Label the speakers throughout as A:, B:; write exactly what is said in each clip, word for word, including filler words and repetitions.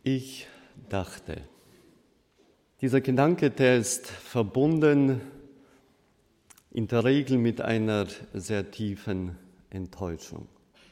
A: Ich dachte. Dieser Gedanke, der ist verbunden in der Regel mit einer sehr tiefen Enttäuschung.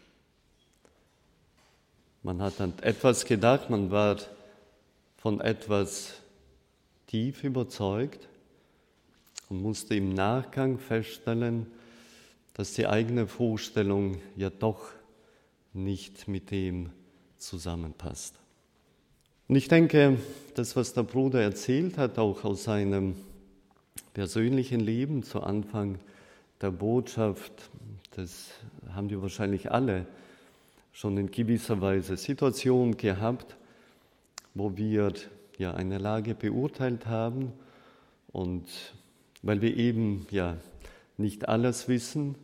A: Man hat an etwas gedacht, man war von etwas tief überzeugt und musste im Nachgang feststellen, dass die eigene Vorstellung ja doch nicht mit dem zusammenpasst. Und ich denke, das, was der Bruder erzählt hat, auch aus seinem persönlichen Leben zu Anfang der Botschaft, das haben wir wahrscheinlich alle schon in gewisser Weise Situationen gehabt, wo wir ja eine Lage beurteilt haben und weil wir eben ja nicht alles wissen,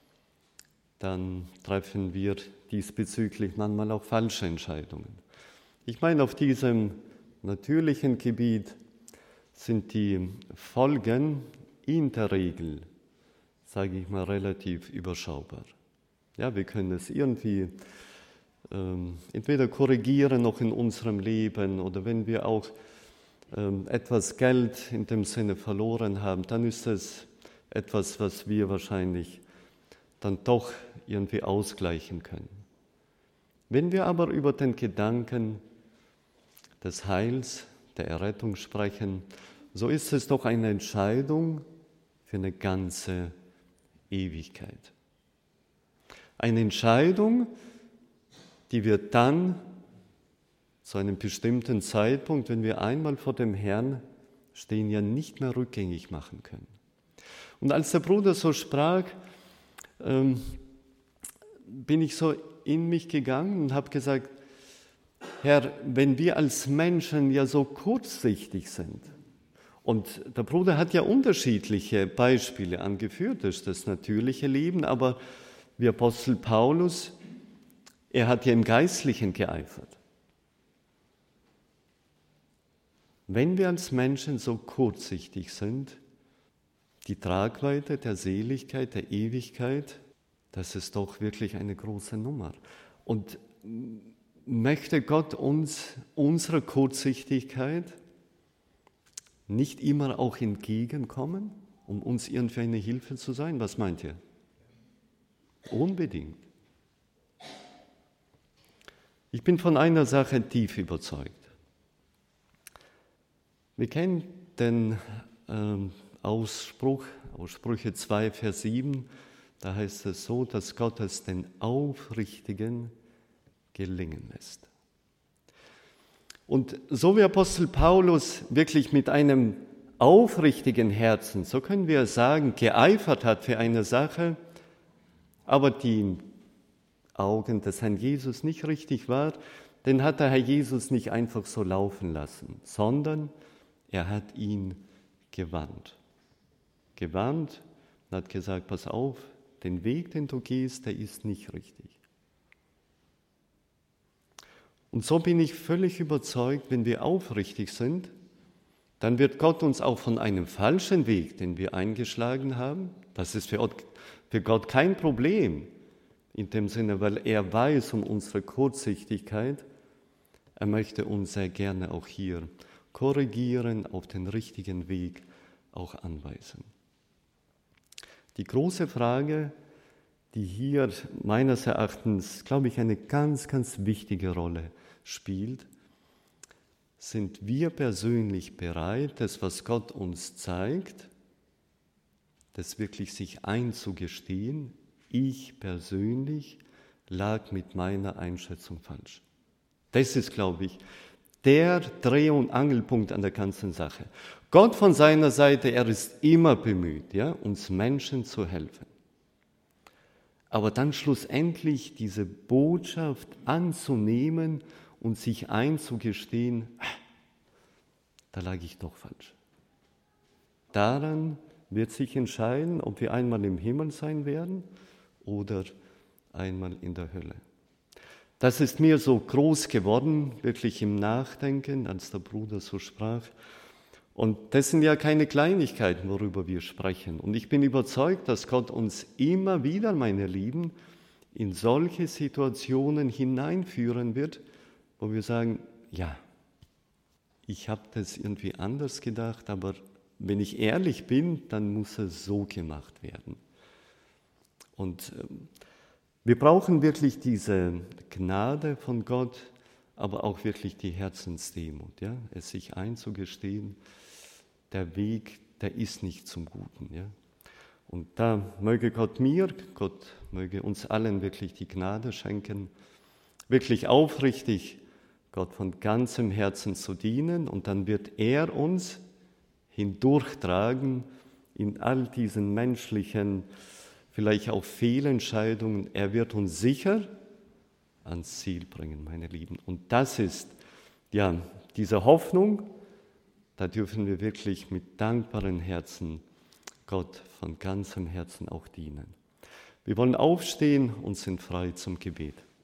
A: dann treffen wir diesbezüglich manchmal auch falsche Entscheidungen. Ich meine, auf diesem natürlichen Gebiet sind die Folgen in der Regel, sage ich mal, relativ überschaubar. Ja, wir können es irgendwie ähm, entweder korrigieren noch in unserem Leben oder wenn wir auch ähm, etwas Geld in dem Sinne verloren haben, dann ist es etwas, was wir wahrscheinlich dann doch irgendwie ausgleichen können. Wenn wir aber über den Gedanken des Heils, der Errettung sprechen, so ist es doch eine Entscheidung für eine ganze Ewigkeit. Eine Entscheidung, die wir dann zu einem bestimmten Zeitpunkt, wenn wir einmal vor dem Herrn stehen, ja nicht mehr rückgängig machen können. Und als der Bruder so sprach, ähm, bin ich so in mich gegangen und habe gesagt, Herr, wenn wir als Menschen ja so kurzsichtig sind, und der Bruder hat ja unterschiedliche Beispiele angeführt, das ist das natürliche Leben, aber wie Apostel Paulus, er hat ja im Geistlichen geeifert. Wenn wir als Menschen so kurzsichtig sind, die Tragweite der Seligkeit, der Ewigkeit, das ist doch wirklich eine große Nummer. Und möchte Gott uns unserer Kurzsichtigkeit nicht immer auch entgegenkommen, um uns irgendwie eine Hilfe zu sein? Was meint ihr? Unbedingt. Ich bin von einer Sache tief überzeugt. Wir kennen den ähm, Ausspruch, aus Sprüche zwei, Vers sieben, da heißt es so, dass Gott es den Aufrichtigen gelingen lässt. Und so wie Apostel Paulus wirklich mit einem aufrichtigen Herzen, so können wir sagen, geeifert hat für eine Sache, aber die in Augen des Herrn Jesus nicht richtig war, den hat der Herr Jesus nicht einfach so laufen lassen, sondern er hat ihn gewarnt. Gewarnt und hat gesagt, pass auf, den Weg, den du gehst, der ist nicht richtig. Und so bin ich völlig überzeugt, wenn wir aufrichtig sind, dann wird Gott uns auch von einem falschen Weg, den wir eingeschlagen haben, das ist für Gott, für Gott kein Problem, in dem Sinne, weil er weiß um unsere Kurzsichtigkeit, er möchte uns sehr gerne auch hier korrigieren, auf den richtigen Weg auch anweisen. Die große Frage, die hier meines Erachtens, glaube ich, eine ganz, ganz wichtige Rolle spielt, sind wir persönlich bereit, das, was Gott uns zeigt, das wirklich sich einzugestehen, ich persönlich lag mit meiner Einschätzung falsch. Das ist, glaube ich, der Dreh- und Angelpunkt an der ganzen Sache. Gott von seiner Seite, er ist immer bemüht, ja, uns Menschen zu helfen. Aber dann schlussendlich diese Botschaft anzunehmen und sich einzugestehen, da lag ich doch falsch. Daran wird sich entscheiden, ob wir einmal im Himmel sein werden oder einmal in der Hölle. Das ist mir so groß geworden, wirklich im Nachdenken, als der Bruder so sprach. Und das sind ja keine Kleinigkeiten, worüber wir sprechen. Und ich bin überzeugt, dass Gott uns immer wieder, meine Lieben, in solche Situationen hineinführen wird, wo wir sagen, ja, ich habe das irgendwie anders gedacht, aber wenn ich ehrlich bin, dann muss es so gemacht werden. Und ähm, wir brauchen wirklich diese Gnade von Gott, aber auch wirklich die Herzensdemut, ja? Es sich einzugestehen, der Weg, der ist nicht zum Guten. Ja? Und da möge Gott mir, Gott möge uns allen wirklich die Gnade schenken, wirklich aufrichtig Gott von ganzem Herzen zu dienen, und dann wird er uns hindurchtragen in all diesen menschlichen, vielleicht auch Fehlentscheidungen. Er wird uns sicher ans Ziel bringen, meine Lieben. Und das ist, ja, diese Hoffnung, da dürfen wir wirklich mit dankbaren Herzen Gott von ganzem Herzen auch dienen. Wir wollen aufstehen und sind frei zum Gebet.